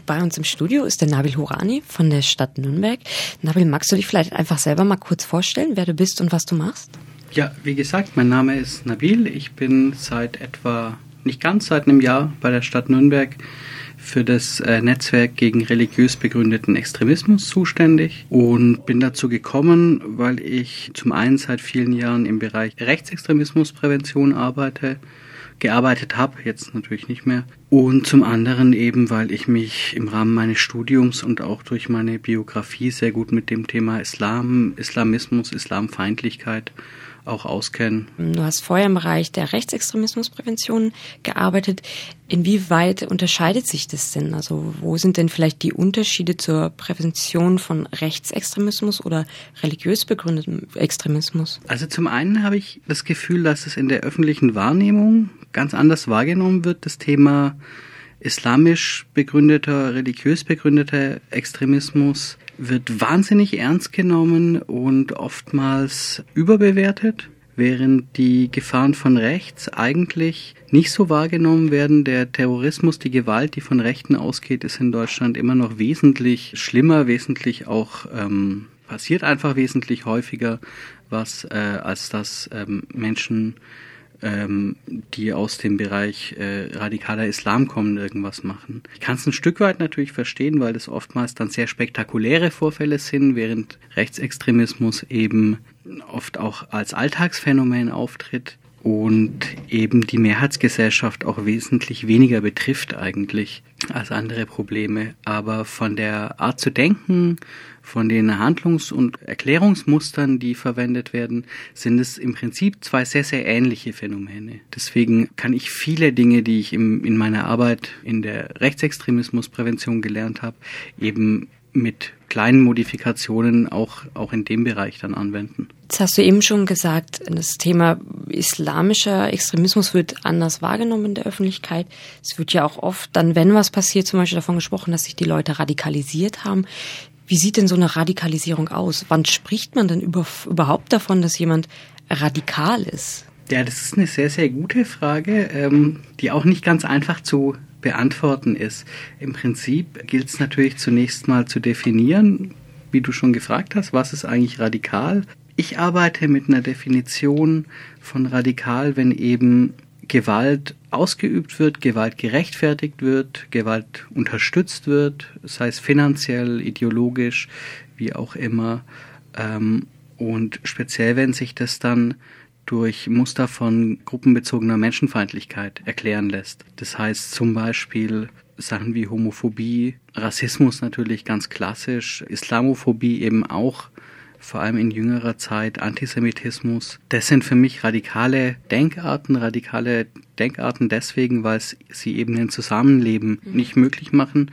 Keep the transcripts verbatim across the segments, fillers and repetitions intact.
bei uns im Studio ist der Nabil Hourani von der Stadt Nürnberg. Nabil, magst du dich vielleicht einfach selber mal kurz vorstellen, wer du bist und was du machst? Ja, wie gesagt, mein Name ist Nabil. Ich bin seit etwa, nicht ganz seit einem Jahr bei der Stadt Nürnberg für das äh, Netzwerk gegen religiös begründeten Extremismus zuständig und bin dazu gekommen, weil ich zum einen seit vielen Jahren im Bereich Rechtsextremismusprävention arbeite, gearbeitet habe, jetzt natürlich nicht mehr. Und zum anderen eben, weil ich mich im Rahmen meines Studiums und auch durch meine Biografie sehr gut mit dem Thema Islam, Islamismus, Islamfeindlichkeit auch auskenne. Du hast vorher im Bereich der Rechtsextremismusprävention gearbeitet. Inwieweit unterscheidet sich das denn? Also wo sind denn vielleicht die Unterschiede zur Prävention von Rechtsextremismus oder religiös begründetem Extremismus? Also zum einen habe ich das Gefühl, dass es in der öffentlichen Wahrnehmung ganz anders wahrgenommen wird, das Thema islamisch begründeter, religiös begründeter Extremismus wird wahnsinnig ernst genommen und oftmals überbewertet, während die Gefahren von rechts eigentlich nicht so wahrgenommen werden. Der Terrorismus, die Gewalt, die von Rechten ausgeht, ist in Deutschland immer noch wesentlich schlimmer, wesentlich auch, ähm, passiert einfach wesentlich häufiger, was äh, als dass ähm, Menschen Ähm, die aus dem Bereich äh, radikaler Islam kommen, irgendwas machen. Ich kann es ein Stück weit natürlich verstehen, weil das oftmals dann sehr spektakuläre Vorfälle sind, während Rechtsextremismus eben oft auch als Alltagsphänomen auftritt und eben die Mehrheitsgesellschaft auch wesentlich weniger betrifft eigentlich als andere Probleme. Aber von der Art zu denken, von den Handlungs- und Erklärungsmustern, die verwendet werden, sind es im Prinzip zwei sehr, sehr ähnliche Phänomene. Deswegen kann ich viele Dinge, die ich im, in meiner Arbeit in der Rechtsextremismusprävention gelernt habe, eben mit kleinen Modifikationen auch, auch in dem Bereich dann anwenden. Jetzt hast du eben schon gesagt, das Thema islamischer Extremismus wird anders wahrgenommen in der Öffentlichkeit. Es wird ja auch oft dann, wenn was passiert, zum Beispiel davon gesprochen, dass sich die Leute radikalisiert haben. Wie sieht denn so eine Radikalisierung aus? Wann spricht man denn über, überhaupt davon, dass jemand radikal ist? Ja, das ist eine sehr, sehr gute Frage, ähm, die auch nicht ganz einfach zu beantworten ist. Im Prinzip gilt es natürlich zunächst mal zu definieren, wie du schon gefragt hast, was ist eigentlich radikal? Ich arbeite mit einer Definition von radikal, wenn eben Gewalt ausgeübt wird, Gewalt gerechtfertigt wird, Gewalt unterstützt wird, sei es finanziell, ideologisch, wie auch immer. Ähm, und speziell, wenn sich das dann durch Muster von gruppenbezogener Menschenfeindlichkeit erklären lässt. Das heißt zum Beispiel Sachen wie Homophobie, Rassismus natürlich ganz klassisch, Islamophobie eben auch, vor allem in jüngerer Zeit, Antisemitismus. Das sind für mich radikale Denkarten, radikale Denkarten deswegen, weil sie eben ein Zusammenleben nicht möglich machen,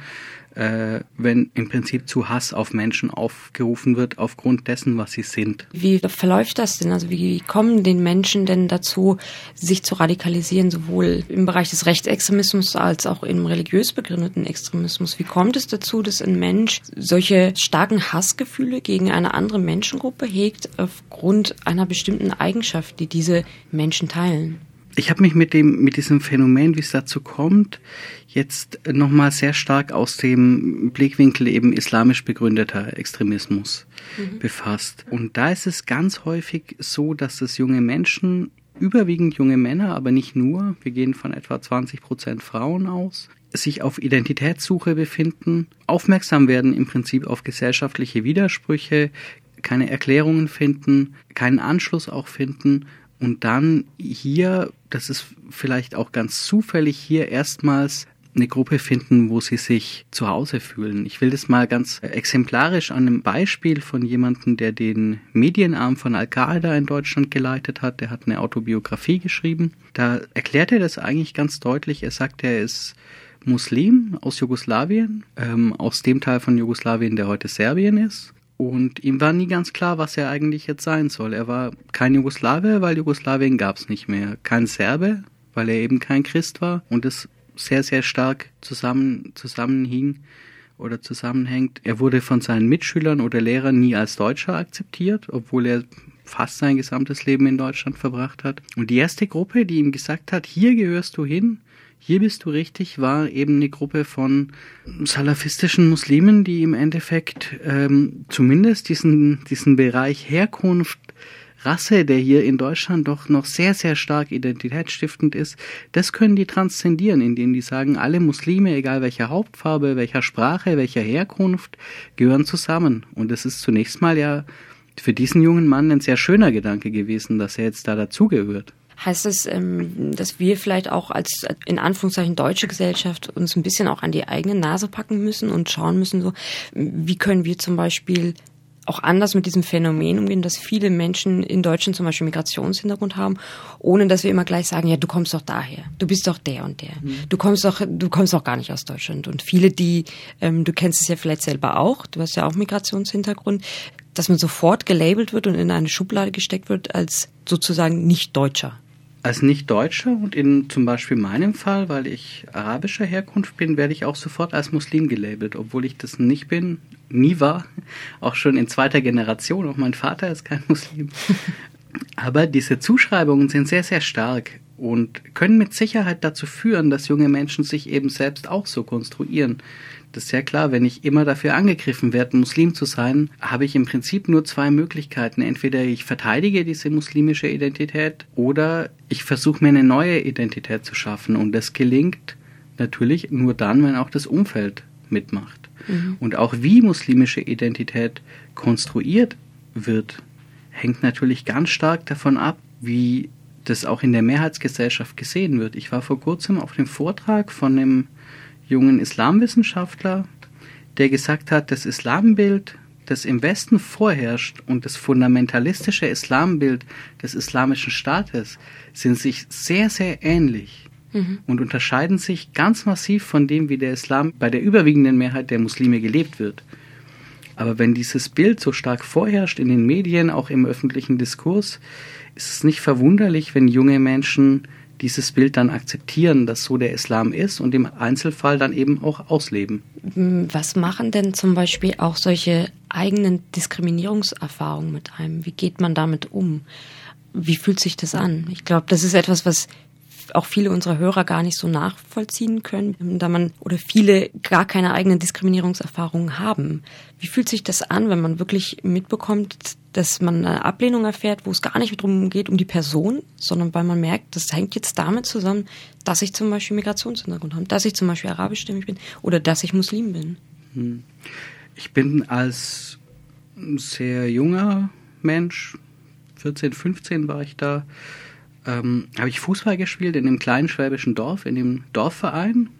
äh, wenn im Prinzip zu Hass auf Menschen aufgerufen wird, aufgrund dessen, was sie sind. Wie verläuft das denn? Also wie kommen den Menschen denn dazu, sich zu radikalisieren, sowohl im Bereich des Rechtsextremismus als auch im religiös begründeten Extremismus? Wie kommt es dazu, dass ein Mensch solche starken Hassgefühle gegen eine andere Menschengruppe hegt, aufgrund einer bestimmten Eigenschaft, die diese Menschen teilen? Ich habe mich mit dem mit diesem Phänomen, wie es dazu kommt, jetzt nochmal sehr stark aus dem Blickwinkel eben islamisch begründeter Extremismus mhm. befasst. Und da ist es ganz häufig so, dass es junge Menschen, überwiegend junge Männer, aber nicht nur, wir gehen von etwa zwanzig Prozent Frauen aus, sich auf Identitätssuche befinden, aufmerksam werden im Prinzip auf gesellschaftliche Widersprüche, keine Erklärungen finden, keinen Anschluss auch finden. Und dann hier, das ist vielleicht auch ganz zufällig, hier erstmals eine Gruppe finden, wo sie sich zu Hause fühlen. Ich will das mal ganz exemplarisch an einem Beispiel von jemandem, der den Medienarm von Al-Qaida in Deutschland geleitet hat. Der hat eine Autobiografie geschrieben. Da erklärt er das eigentlich ganz deutlich. Er sagt, er ist Muslim aus Jugoslawien, ähm, aus dem Teil von Jugoslawien, der heute Serbien ist. Und ihm war nie ganz klar, was er eigentlich jetzt sein soll. Er war kein Jugoslawe, weil Jugoslawien gab es nicht mehr. Kein Serbe, weil er eben kein Christ war. Und es sehr, sehr stark zusammen, zusammenhing oder zusammenhängt. Er wurde von seinen Mitschülern oder Lehrern nie als Deutscher akzeptiert, obwohl er fast sein gesamtes Leben in Deutschland verbracht hat. Und die erste Gruppe, die ihm gesagt hat, hier gehörst du hin, Hier bist du richtig, war eben eine Gruppe von salafistischen Muslimen, die im Endeffekt ähm, zumindest diesen, diesen Bereich Herkunft, Rasse, der hier in Deutschland doch noch sehr, sehr stark identitätsstiftend ist, das können die transzendieren, indem die sagen, alle Muslime, egal welcher Hauptfarbe, welcher Sprache, welcher Herkunft, gehören zusammen. Und es ist zunächst mal ja für diesen jungen Mann ein sehr schöner Gedanke gewesen, dass er jetzt da dazugehört. Heißt das, dass wir vielleicht auch als in Anführungszeichen deutsche Gesellschaft uns ein bisschen auch an die eigene Nase packen müssen und schauen müssen, so wie können wir zum Beispiel auch anders mit diesem Phänomen umgehen, dass viele Menschen in Deutschland zum Beispiel Migrationshintergrund haben, ohne dass wir immer gleich sagen, ja, du kommst doch daher, du bist doch der und der, mhm. du kommst doch, du kommst doch gar nicht aus Deutschland. Und viele, die, ähm, du kennst es ja vielleicht selber auch, du hast ja auch Migrationshintergrund, dass man sofort gelabelt wird und in eine Schublade gesteckt wird als sozusagen Nicht-Deutscher. Als Nicht-Deutscher und in zum Beispiel meinem Fall, weil ich arabischer Herkunft bin, werde ich auch sofort als Muslim gelabelt, obwohl ich das nicht bin, nie war, auch schon in zweiter Generation, auch mein Vater ist kein Muslim. Aber diese Zuschreibungen sind sehr, sehr stark und können mit Sicherheit dazu führen, dass junge Menschen sich eben selbst auch so konstruieren. Das ist ja klar, wenn ich immer dafür angegriffen werde, Muslim zu sein, habe ich im Prinzip nur zwei Möglichkeiten. Entweder ich verteidige diese muslimische Identität oder ich versuche mir eine neue Identität zu schaffen. Und das gelingt natürlich nur dann, wenn auch das Umfeld mitmacht. Mhm. Und auch wie muslimische Identität konstruiert wird, hängt natürlich ganz stark davon ab, wie das auch in der Mehrheitsgesellschaft gesehen wird. Ich war vor kurzem auf dem Vortrag von einem jungen Islamwissenschaftler, der gesagt hat, das Islambild, das im Westen vorherrscht und das fundamentalistische Islambild des islamischen Staates sind sich sehr, sehr ähnlich mhm. und unterscheiden sich ganz massiv von dem, wie der Islam bei der überwiegenden Mehrheit der Muslime gelebt wird. Aber wenn dieses Bild so stark vorherrscht in den Medien, auch im öffentlichen Diskurs, ist es nicht verwunderlich, wenn junge Menschen dieses Bild dann akzeptieren, dass so der Islam ist und im Einzelfall dann eben auch ausleben. Was machen denn zum Beispiel auch solche eigenen Diskriminierungserfahrungen mit einem? Wie geht man damit um? Wie fühlt sich das an? Ich glaube, das ist etwas, was auch viele unserer Hörer gar nicht so nachvollziehen können, da man oder viele gar keine eigenen Diskriminierungserfahrungen haben. Wie fühlt sich das an, wenn man wirklich mitbekommt, dass man eine Ablehnung erfährt, wo es gar nicht darum geht, um die Person, sondern weil man merkt, das hängt jetzt damit zusammen, dass ich zum Beispiel Migrationshintergrund habe, dass ich zum Beispiel arabischstämmig bin oder dass ich Muslim bin? Ich bin als sehr junger Mensch, vierzehn, fünfzehn war ich da, ähm, habe ich Fußball gespielt in einem kleinen schwäbischen Dorf, in dem Dorfverein.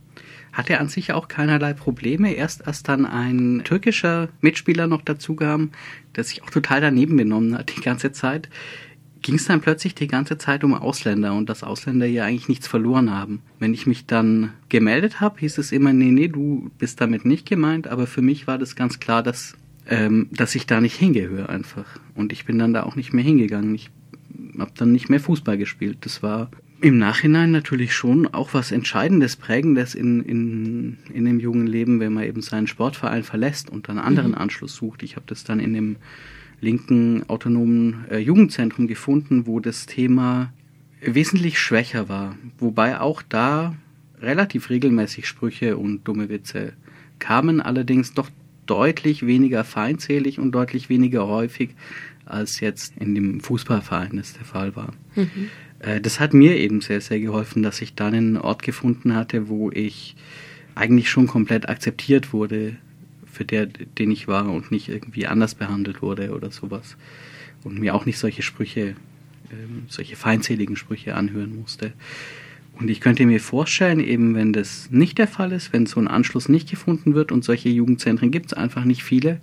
Hatte an sich auch keinerlei Probleme. Erst als dann ein türkischer Mitspieler noch dazu kam, der sich auch total daneben benommen hat die ganze Zeit, ging es dann plötzlich die ganze Zeit um Ausländer und dass Ausländer hier eigentlich nichts verloren haben. Wenn ich mich dann gemeldet habe, hieß es immer, nee, nee, du bist damit nicht gemeint, aber für mich war das ganz klar, dass, ähm, dass ich da nicht hingehöre einfach. Und ich bin dann da auch nicht mehr hingegangen. Ich habe dann nicht mehr Fußball gespielt. Das war im Nachhinein natürlich schon auch was Entscheidendes, Prägendes in, in, in dem jungen Leben, wenn man eben seinen Sportverein verlässt und dann einen anderen mhm. Anschluss sucht. Ich habe das dann in dem linken autonomen äh, Jugendzentrum gefunden, wo das Thema wesentlich schwächer war. Wobei auch da relativ regelmäßig Sprüche und dumme Witze kamen, allerdings doch deutlich weniger feindselig und deutlich weniger häufig, als jetzt in dem Fußballverein das der Fall war. Mhm. Äh, das hat mir eben sehr, sehr geholfen, dass ich dann einen Ort gefunden hatte, wo ich eigentlich schon komplett akzeptiert wurde für der, den ich war und nicht irgendwie anders behandelt wurde oder sowas. Und mir auch nicht solche Sprüche, äh, solche feindseligen Sprüche anhören musste. Und ich könnte mir vorstellen, eben wenn das nicht der Fall ist, wenn so ein Anschluss nicht gefunden wird und solche Jugendzentren gibt es einfach nicht viele,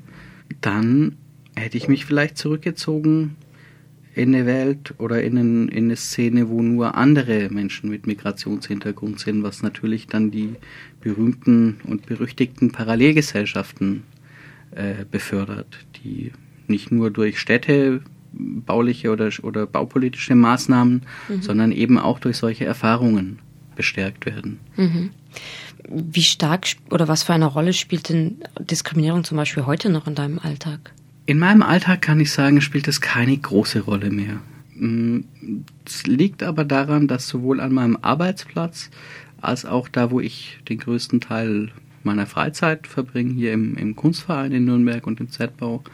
dann hätte ich mich vielleicht zurückgezogen in eine Welt oder in, ein, in eine Szene, wo nur andere Menschen mit Migrationshintergrund sind, was natürlich dann die berühmten und berüchtigten Parallelgesellschaften äh, befördert, die nicht nur durch städtebauliche oder, oder baupolitische Maßnahmen, mhm. sondern eben auch durch solche Erfahrungen bestärkt werden. Mhm. Wie stark oder was für eine Rolle spielt denn Diskriminierung zum Beispiel heute noch in deinem Alltag? In meinem Alltag kann ich sagen, spielt es keine große Rolle mehr. Es liegt aber daran, dass sowohl an meinem Arbeitsplatz als auch da, wo ich den größten Teil meiner Freizeit verbringe, hier im, im Kunstverein in Nürnberg und im Z-Bau,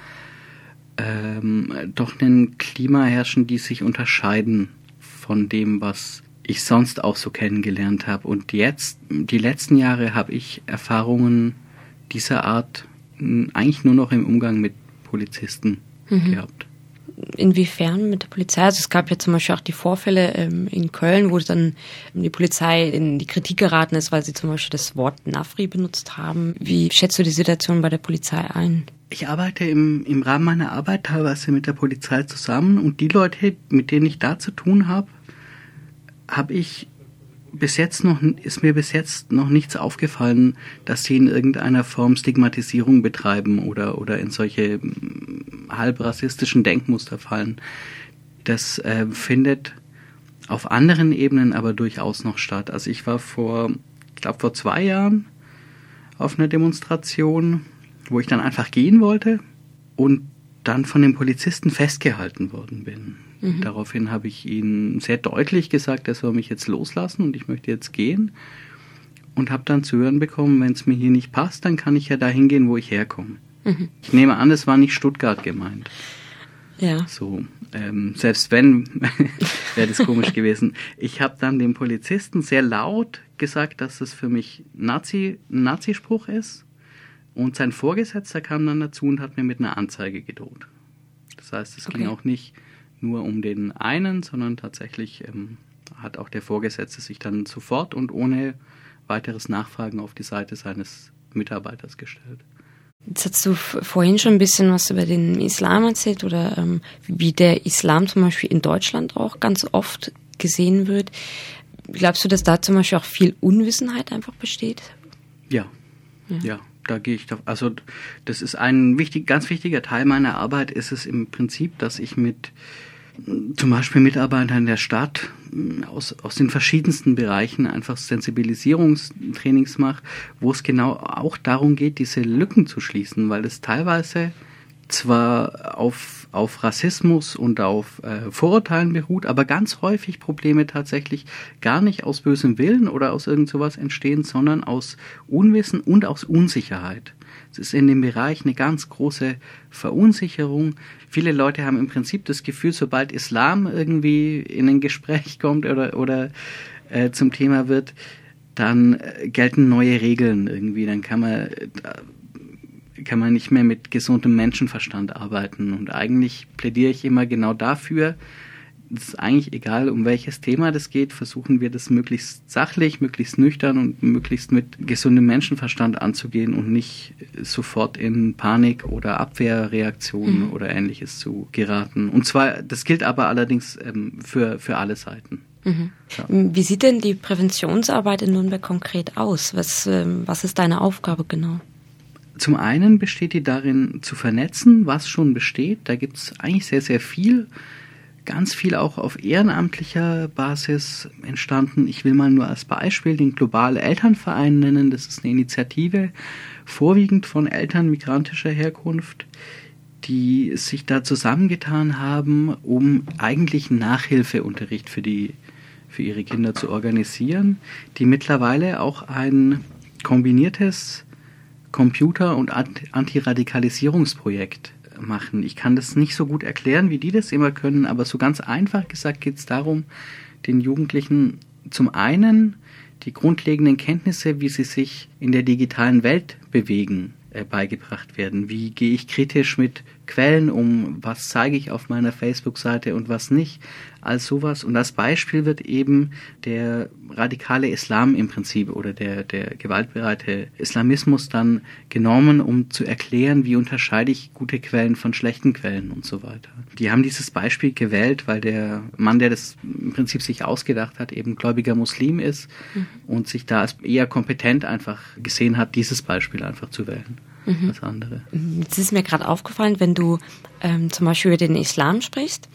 ähm, doch ein Klima herrschen, die sich unterscheiden von dem, was ich sonst auch so kennengelernt habe. Und jetzt, die letzten Jahre, habe ich Erfahrungen dieser Art eigentlich nur noch im Umgang mit Polizisten mhm. gehabt. Inwiefern mit der Polizei? Also es gab ja zum Beispiel auch die Vorfälle ähm, in Köln, wo dann die Polizei in die Kritik geraten ist, weil sie zum Beispiel das Wort Nafri benutzt haben. Wie schätzt du die Situation bei der Polizei ein? Ich arbeite im, im Rahmen meiner Arbeit teilweise mit der Polizei zusammen und die Leute, mit denen ich da zu tun habe, habe ich bis jetzt noch, ist mir bis jetzt noch nichts aufgefallen, dass sie in irgendeiner Form Stigmatisierung betreiben oder, oder in solche halb rassistischen Denkmuster fallen. Das äh, findet auf anderen Ebenen aber durchaus noch statt. Also ich war vor, ich glaube vor zwei Jahren auf einer Demonstration, wo ich dann einfach gehen wollte und dann von den Polizisten festgehalten worden bin. Mhm. Daraufhin habe ich ihnen sehr deutlich gesagt, er soll mich jetzt loslassen und ich möchte jetzt gehen. Und habe dann zu hören bekommen, wenn es mir hier nicht passt, dann kann ich ja dahin gehen, wo ich herkomme. Mhm. Ich nehme an, es war nicht Stuttgart gemeint. Ja. So, ähm, selbst wenn, wäre das komisch gewesen. Ich habe dann dem Polizisten sehr laut gesagt, dass es für mich Nazi, ein Nazispruch ist. Und sein Vorgesetzter kam dann dazu und hat mir mit einer Anzeige gedroht. Das heißt, es okay. ging auch nicht nur um den einen, sondern tatsächlich ähm, hat auch der Vorgesetzte sich dann sofort und ohne weiteres Nachfragen auf die Seite seines Mitarbeiters gestellt. Jetzt hast du f- vorhin schon ein bisschen was über den Islam erzählt oder ähm, wie der Islam zum Beispiel in Deutschland auch ganz oft gesehen wird. Glaubst du, dass da zum Beispiel auch viel Unwissenheit einfach besteht? Ja, ja. ja. Da gehe ich doch, also das ist ein wichtig, ganz wichtiger Teil meiner Arbeit, ist es im Prinzip, dass ich mit zum Beispiel Mitarbeitern der Stadt aus, aus den verschiedensten Bereichen einfach Sensibilisierungstrainings mache, wo es genau auch darum geht, diese Lücken zu schließen, weil es teilweise zwar auf, auf Rassismus und auf äh, Vorurteilen beruht, aber ganz häufig Probleme tatsächlich gar nicht aus bösem Willen oder aus irgend sowas entstehen, sondern aus Unwissen und aus Unsicherheit. Es ist in dem Bereich eine ganz große Verunsicherung. Viele Leute haben im Prinzip das Gefühl, sobald Islam irgendwie in ein Gespräch kommt oder, oder äh, zum Thema wird, dann äh, gelten neue Regeln irgendwie. Dann kann man... Äh, kann man nicht mehr mit gesundem Menschenverstand arbeiten. Und eigentlich plädiere ich immer genau dafür, es ist eigentlich egal, um welches Thema das geht, versuchen wir das möglichst sachlich, möglichst nüchtern und möglichst mit gesundem Menschenverstand anzugehen und nicht sofort in Panik oder Abwehrreaktionen mhm. oder Ähnliches zu geraten. Und zwar, das gilt aber allerdings ähm, für, für alle Seiten. Mhm. Ja. Wie sieht denn die Präventionsarbeit in Nürnberg konkret aus? Was, ähm, was ist deine Aufgabe genau? Zum einen besteht die darin, zu vernetzen, was schon besteht. Da gibt es eigentlich sehr, sehr viel. Ganz viel auch auf ehrenamtlicher Basis entstanden. Ich will mal nur als Beispiel den Globale Elternverein nennen. Das ist eine Initiative, vorwiegend von Eltern migrantischer Herkunft, die sich da zusammengetan haben, um eigentlich Nachhilfeunterricht für die, für ihre Kinder zu organisieren, die mittlerweile auch ein kombiniertes Computer- und Antiradikalisierungsprojekt machen. Ich kann das nicht so gut erklären, wie die das immer können, aber so ganz einfach gesagt geht es darum, den Jugendlichen zum einen die grundlegenden Kenntnisse, wie sie sich in der digitalen Welt bewegen, äh, beigebracht werden. Wie gehe ich kritisch mit Quellen um? Was zeige ich auf meiner Facebook-Seite und was nicht? All sowas. Und als Beispiel wird eben der radikale Islam im Prinzip oder der, der gewaltbereite Islamismus dann genommen, um zu erklären, wie unterscheide ich gute Quellen von schlechten Quellen und so weiter. Die haben dieses Beispiel gewählt, weil der Mann, der das im Prinzip sich ausgedacht hat, eben gläubiger Muslim ist mhm. und sich da als eher kompetent einfach gesehen hat, dieses Beispiel einfach zu wählen. Mhm. Als andere. Jetzt ist mir gerade aufgefallen, wenn du ähm, zum Beispiel über den Islam sprichst,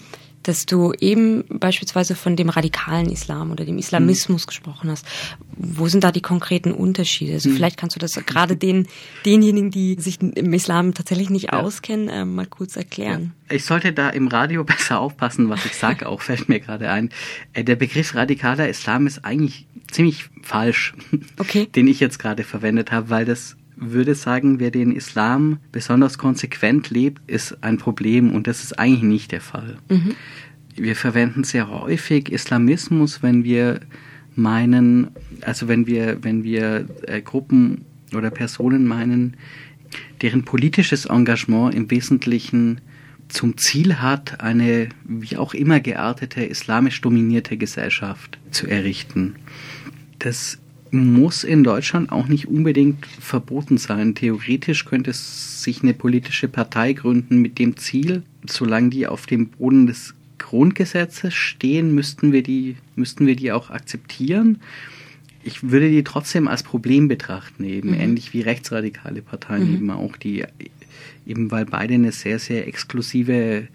dass du eben beispielsweise von dem radikalen Islam oder dem Islamismus mhm. gesprochen hast. Wo sind da die konkreten Unterschiede? Also mhm. vielleicht kannst du das gerade den, denjenigen, die sich im Islam tatsächlich nicht ja. auskennen, äh, mal kurz erklären. Ja. Ich sollte da im Radio besser aufpassen, was ich sage, auch fällt mir gerade ein. Äh, der Begriff radikaler Islam ist eigentlich ziemlich falsch, okay. den ich jetzt gerade verwendet habe, weil das würde sagen, wer den Islam besonders konsequent lebt, ist ein Problem und das ist eigentlich nicht der Fall. Mhm. Wir verwenden sehr häufig Islamismus, wenn wir meinen, also wenn wir, wenn wir äh, Gruppen oder Personen meinen, deren politisches Engagement im Wesentlichen zum Ziel hat, eine wie auch immer geartete islamisch dominierte Gesellschaft zu errichten. Das muss in Deutschland auch nicht unbedingt verboten sein. Theoretisch könnte es sich eine politische Partei gründen mit dem Ziel, solange die auf dem Boden des Grundgesetzes stehen, müssten wir die, müssten wir die auch akzeptieren. Ich würde die trotzdem als Problem betrachten, eben mhm. ähnlich wie rechtsradikale Parteien mhm. eben auch, die eben weil beide eine sehr, sehr exklusive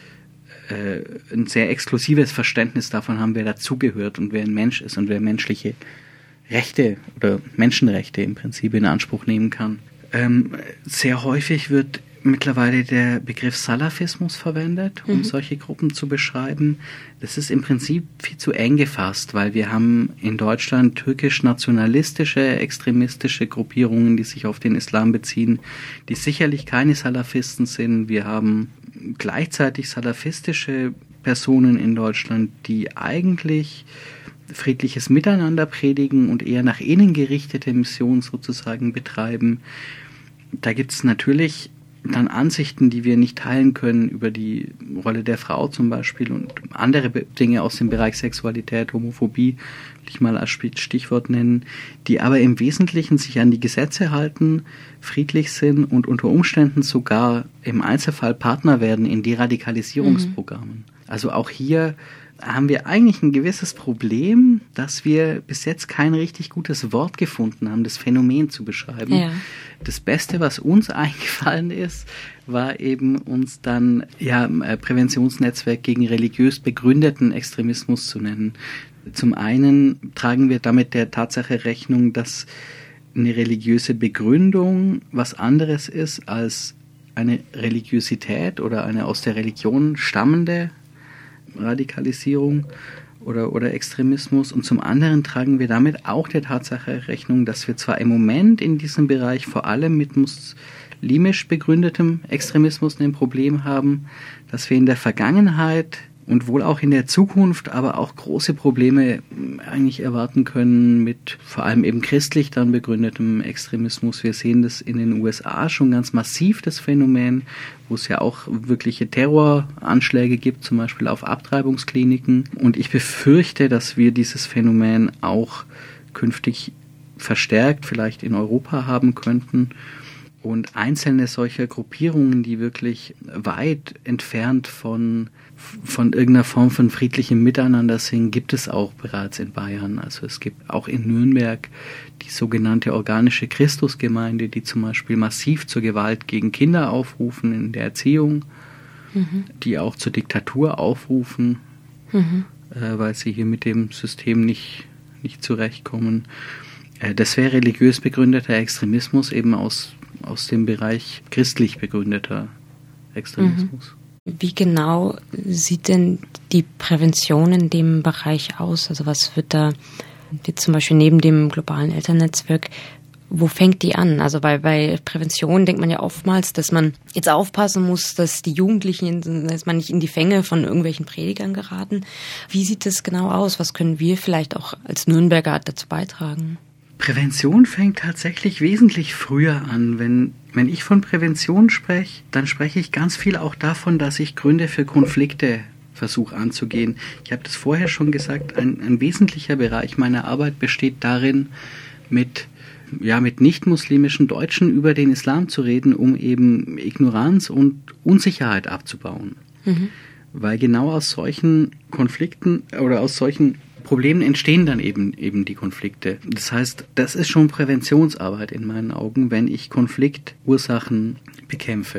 äh, ein sehr exklusives Verständnis davon haben, wer dazugehört und wer ein Mensch ist und wer menschliche Rechte oder Menschenrechte im Prinzip in Anspruch nehmen kann. Ähm, sehr häufig wird mittlerweile der Begriff Salafismus verwendet, um mhm. solche Gruppen zu beschreiben. Das ist im Prinzip viel zu eng gefasst, weil wir haben in Deutschland türkisch-nationalistische, extremistische Gruppierungen, die sich auf den Islam beziehen, die sicherlich keine Salafisten sind. Wir haben gleichzeitig salafistische Personen in Deutschland, die eigentlich friedliches Miteinander predigen und eher nach innen gerichtete Mission sozusagen betreiben. Da gibt es natürlich dann Ansichten, die wir nicht teilen können über die Rolle der Frau zum Beispiel und andere Dinge aus dem Bereich Sexualität, Homophobie, will ich mal als Stichwort nennen, die aber im Wesentlichen sich an die Gesetze halten, friedlich sind und unter Umständen sogar im Einzelfall Partner werden in Deradikalisierungsprogrammen. Mhm. Also auch hier haben wir eigentlich ein gewisses Problem, dass wir bis jetzt kein richtig gutes Wort gefunden haben, das Phänomen zu beschreiben. Ja. Das Beste, was uns eingefallen ist, war eben uns dann ja Präventionsnetzwerk gegen religiös begründeten Extremismus zu nennen. Zum einen tragen wir damit der Tatsache Rechnung, dass eine religiöse Begründung was anderes ist als eine Religiosität oder eine aus der Religion stammende Radikalisierung oder, oder Extremismus. Und zum anderen tragen wir damit auch der Tatsache Rechnung, dass wir zwar im Moment in diesem Bereich vor allem mit muslimisch begründetem Extremismus ein Problem haben, dass wir in der Vergangenheit und wohl auch in der Zukunft aber auch große Probleme eigentlich erwarten können mit vor allem eben christlich dann begründetem Extremismus. Wir sehen das in den U S A schon ganz massiv, das Phänomen, wo es ja auch wirkliche Terroranschläge gibt, zum Beispiel auf Abtreibungskliniken. Und ich befürchte, dass wir dieses Phänomen auch künftig verstärkt vielleicht in Europa haben könnten. Und einzelne solcher Gruppierungen, die wirklich weit entfernt von, von irgendeiner Form von friedlichem Miteinander sind, gibt es auch bereits in Bayern. Also es gibt auch in Nürnberg die sogenannte organische Christusgemeinde, die zum Beispiel massiv zur Gewalt gegen Kinder aufrufen in der Erziehung, mhm. die auch zur Diktatur aufrufen, mhm. äh, weil sie hier mit dem System nicht, nicht zurechtkommen. Äh, das wäre religiös begründeter Extremismus eben aus aus dem Bereich christlich begründeter Extremismus. Wie genau sieht denn die Prävention in dem Bereich aus? Also was wird da jetzt zum Beispiel neben dem globalen Elternnetzwerk, wo fängt die an? Also bei, bei Prävention denkt man ja oftmals, dass man jetzt aufpassen muss, dass die Jugendlichen, dass man nicht in die Fänge von irgendwelchen Predigern geraten. Wie sieht das genau aus? Was können wir vielleicht auch als Nürnberger dazu beitragen? Prävention fängt tatsächlich wesentlich früher an. Wenn, wenn ich von Prävention spreche, dann spreche ich ganz viel auch davon, dass ich Gründe für Konflikte versuche anzugehen. Ich habe das vorher schon gesagt, ein, ein wesentlicher Bereich meiner Arbeit besteht darin, mit, ja, mit nicht-muslimischen Deutschen über den Islam zu reden, um eben Ignoranz und Unsicherheit abzubauen. Mhm. Weil genau aus solchen Konflikten oder aus solchen Problemen entstehen dann eben eben die Konflikte. Das heißt, das ist schon Präventionsarbeit in meinen Augen, wenn ich Konfliktursachen bekämpfe.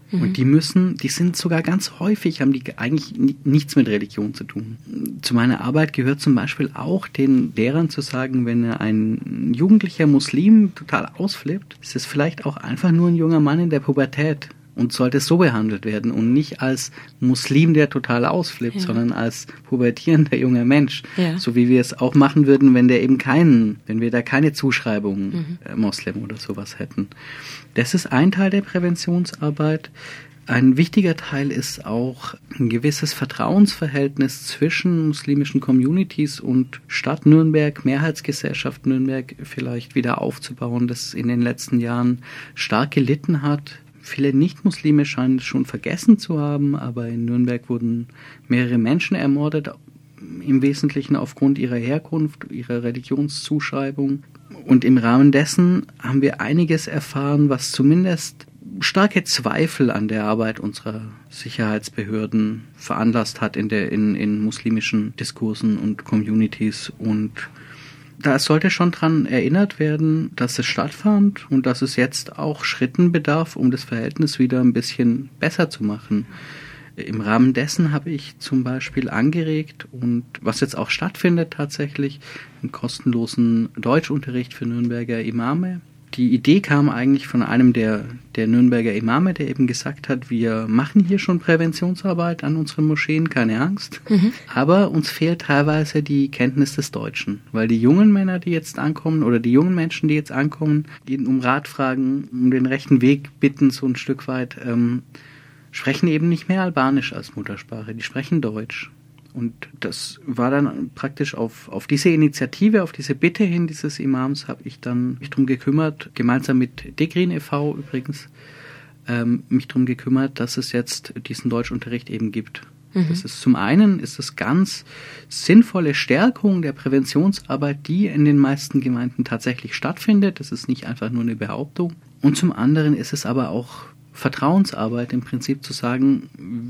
Mhm. Und die müssen, die sind sogar ganz häufig, haben die eigentlich nichts mit Religion zu tun. Zu meiner Arbeit gehört zum Beispiel auch, den Lehrern zu sagen, wenn ein jugendlicher Muslim total ausflippt, ist es vielleicht auch einfach nur ein junger Mann in der Pubertät und sollte so behandelt werden und nicht als Muslim, der total ausflippt, ja. sondern als pubertierender junger Mensch. Ja. So wie wir es auch machen würden, wenn der eben keinen, wenn wir da keine Zuschreibung mhm. äh, Moslem oder sowas hätten. Das ist ein Teil der Präventionsarbeit. Ein wichtiger Teil ist auch ein gewisses Vertrauensverhältnis zwischen muslimischen Communities und Stadt Nürnberg, Mehrheitsgesellschaft Nürnberg vielleicht wieder aufzubauen, das in den letzten Jahren stark gelitten hat. Viele Nicht-Muslime scheinen es schon vergessen zu haben, aber in Nürnberg wurden mehrere Menschen ermordet, im Wesentlichen aufgrund ihrer Herkunft, ihrer Religionszuschreibung. Und im Rahmen dessen haben wir einiges erfahren, was zumindest starke Zweifel an der Arbeit unserer Sicherheitsbehörden veranlasst hat in der in, in muslimischen Diskursen und Communities. Und da sollte schon dran erinnert werden, dass es stattfand und dass es jetzt auch Schritten bedarf, um das Verhältnis wieder ein bisschen besser zu machen. Im Rahmen dessen habe ich zum Beispiel angeregt und was jetzt auch stattfindet tatsächlich, einen kostenlosen Deutschunterricht für Nürnberger Imame. Die Idee kam eigentlich von einem der, der Nürnberger Imame, der eben gesagt hat, wir machen hier schon Präventionsarbeit an unseren Moscheen, keine Angst, mhm. aber uns fehlt teilweise die Kenntnis des Deutschen, weil die jungen Männer, die jetzt ankommen oder die jungen Menschen, die jetzt ankommen, die um Rat fragen, um den rechten Weg bitten, so ein Stück weit, ähm, sprechen eben nicht mehr Albanisch als Muttersprache, die sprechen Deutsch. Und das war dann praktisch auf, auf diese Initiative, auf diese Bitte hin dieses Imams, habe ich dann mich drum gekümmert, gemeinsam mit Degrin e V übrigens, ähm, mich drum gekümmert, dass es jetzt diesen Deutschunterricht eben gibt. Mhm. Das ist zum einen ist es ganz sinnvolle Stärkung der Präventionsarbeit, die in den meisten Gemeinden tatsächlich stattfindet. Das ist nicht einfach nur eine Behauptung. Und zum anderen ist es aber auch Vertrauensarbeit im Prinzip zu sagen,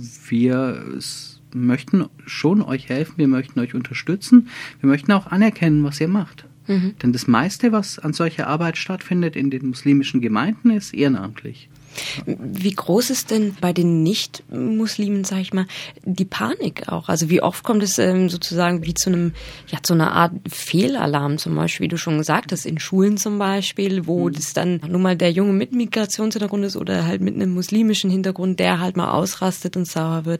wir möchten schon euch helfen, wir möchten euch unterstützen, wir möchten auch anerkennen, was ihr macht. Mhm. Denn das meiste, was an solcher Arbeit stattfindet in den muslimischen Gemeinden, ist ehrenamtlich. Wie groß ist denn bei den Nicht-Muslimen, sag ich mal, die Panik auch? Also wie oft kommt es ähm, sozusagen wie zu einem, ja, zu einer Art Fehlalarm zum Beispiel, wie du schon gesagt hast, in Schulen zum Beispiel, wo mhm. das dann nun mal der Junge mit Migrationshintergrund ist oder halt mit einem muslimischen Hintergrund, der halt mal ausrastet und sauer wird.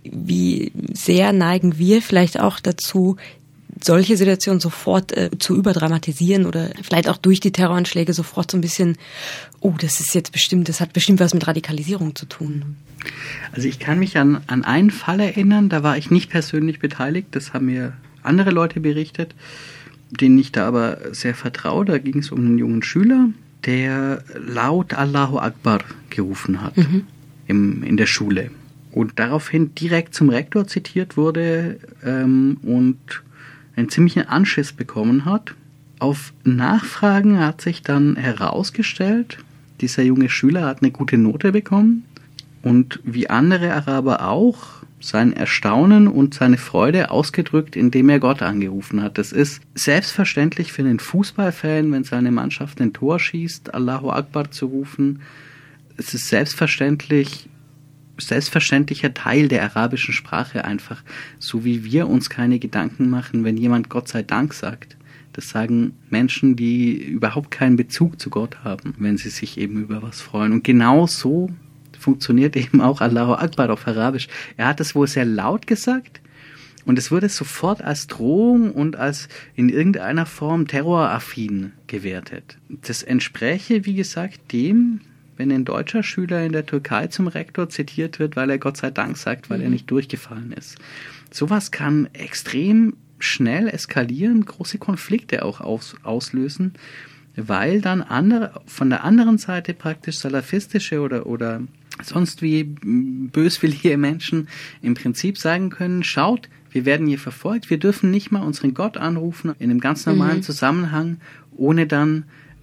Wie sehr neigen wir vielleicht auch dazu, solche Situationen sofort äh, zu überdramatisieren oder vielleicht auch durch die Terroranschläge sofort so ein bisschen, oh, das ist jetzt bestimmt, das hat bestimmt was mit Radikalisierung zu tun. Also ich kann mich an, an einen Fall erinnern, da war ich nicht persönlich beteiligt, das haben mir andere Leute berichtet, denen ich da aber sehr vertraue. Da ging es um einen jungen Schüler, der laut Allahu Akbar gerufen hat mhm. im, in der Schule und daraufhin direkt zum Rektor zitiert wurde ähm, und einen ziemlichen Anschiss bekommen hat. Auf Nachfragen hat sich dann herausgestellt, dieser junge Schüler hat eine gute Note bekommen und wie andere Araber auch sein Erstaunen und seine Freude ausgedrückt, indem er Gott angerufen hat. Das ist selbstverständlich für einen Fußballfan, wenn seine Mannschaft ein Tor schießt, Allahu Akbar zu rufen. Es ist selbstverständlich selbstverständlicher Teil der arabischen Sprache einfach, so wie wir uns keine Gedanken machen, wenn jemand Gott sei Dank sagt. Das sagen Menschen, die überhaupt keinen Bezug zu Gott haben, wenn sie sich eben über was freuen. Und genau so funktioniert eben auch Allahu Akbar auf Arabisch. Er hat es wohl sehr laut gesagt und es wurde sofort als Drohung und als in irgendeiner Form terroraffin gewertet. Das entspräche, wie gesagt, dem, wenn ein deutscher Schüler in der Türkei zum Rektor zitiert wird, weil er Gott sei Dank sagt, weil mhm. er nicht durchgefallen ist. Sowas kann extrem schnell eskalieren, große Konflikte auch aus, auslösen, weil dann andere, von der anderen Seite praktisch salafistische oder, oder sonst wie böswillige Menschen im Prinzip sagen können, schaut, wir werden hier verfolgt, wir dürfen nicht mal unseren Gott anrufen in einem ganz normalen mhm. Zusammenhang, ohne dann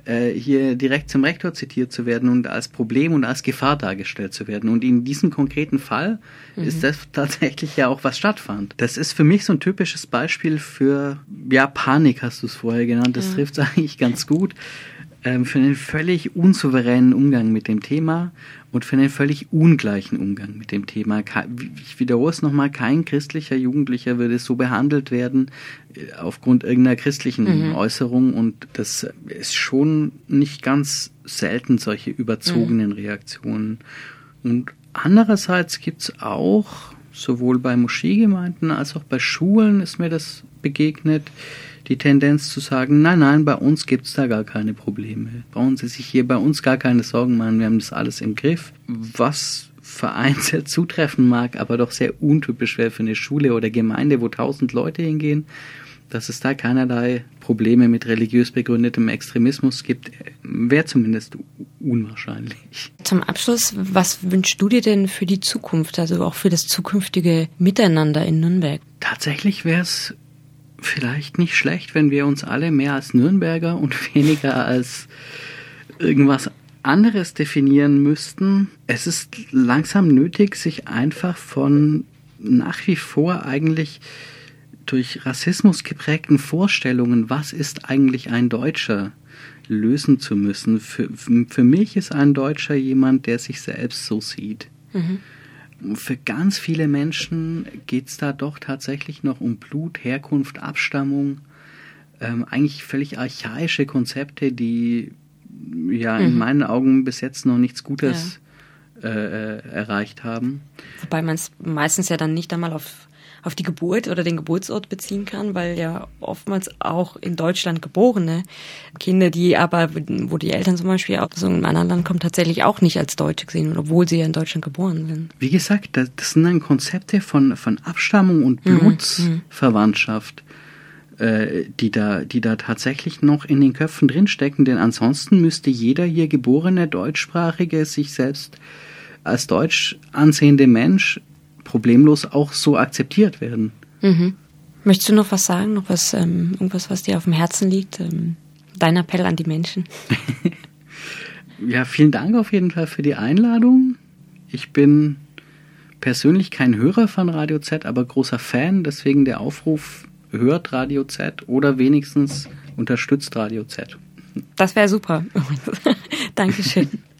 hier direkt zum Rektor zitiert zu werden und als Problem und als Gefahr dargestellt zu werden. Und in diesem konkreten Fall mhm. ist das tatsächlich ja auch was stattfand. Das ist für mich so ein typisches Beispiel für, ja, Panik hast du es vorher genannt, das ja. trifft es eigentlich ganz gut. ähm, für einen völlig unsouveränen Umgang mit dem Thema und für einen völlig ungleichen Umgang mit dem Thema. Ich wiederhole es nochmal, kein christlicher Jugendlicher würde so behandelt werden aufgrund irgendeiner christlichen mhm. Äußerung, und das ist schon nicht ganz selten, solche überzogenen mhm. Reaktionen. Und andererseits gibt's auch, sowohl bei Moscheegemeinden als auch bei Schulen ist mir das begegnet, die Tendenz zu sagen, nein, nein, bei uns gibt's da gar keine Probleme. Brauchen Sie sich hier bei uns gar keine Sorgen machen, wir haben das alles im Griff. Was vereinzelt zutreffen mag, aber doch sehr untypisch wäre für eine Schule oder Gemeinde, wo tausend Leute hingehen, dass es da keinerlei Probleme mit religiös begründetem Extremismus gibt, wäre zumindest unwahrscheinlich. Zum Abschluss, was wünschst du dir denn für die Zukunft, also auch für das zukünftige Miteinander in Nürnberg? Tatsächlich wäre es vielleicht nicht schlecht, wenn wir uns alle mehr als Nürnberger und weniger als irgendwas anderes definieren müssten. Es ist langsam nötig, sich einfach von nach wie vor eigentlich durch Rassismus geprägten Vorstellungen, was ist eigentlich ein Deutscher, lösen zu müssen. Für, für mich ist ein Deutscher jemand, der sich selbst so sieht. Mhm. Für ganz viele Menschen geht es da doch tatsächlich noch um Blut, Herkunft, Abstammung, ähm, eigentlich völlig archaische Konzepte, die ja mhm. in meinen Augen bis jetzt noch nichts Gutes ja. äh, erreicht haben. Wobei man es meistens ja dann nicht einmal auf, auf die Geburt oder den Geburtsort beziehen kann, weil ja oftmals auch in Deutschland geborene Kinder, die aber, wo die Eltern zum Beispiel aus einem anderen Land kommen, tatsächlich auch nicht als Deutsche gesehen, obwohl sie ja in Deutschland geboren sind. Wie gesagt, das, das sind dann Konzepte von, von Abstammung und Blutsverwandtschaft, mhm. äh, die da, die da tatsächlich noch in den Köpfen drinstecken, denn ansonsten müsste jeder hier geborene Deutschsprachige sich selbst als deutsch ansehende Mensch problemlos auch so akzeptiert werden. Mhm. Möchtest du noch was sagen? Noch was, ähm, irgendwas, was dir auf dem Herzen liegt? Ähm, dein Appell an die Menschen? Ja, vielen Dank auf jeden Fall für die Einladung. Ich bin persönlich kein Hörer von Radio Z, aber großer Fan. Deswegen der Aufruf, hört Radio Z oder wenigstens unterstützt Radio Z. Das wäre super. Dankeschön.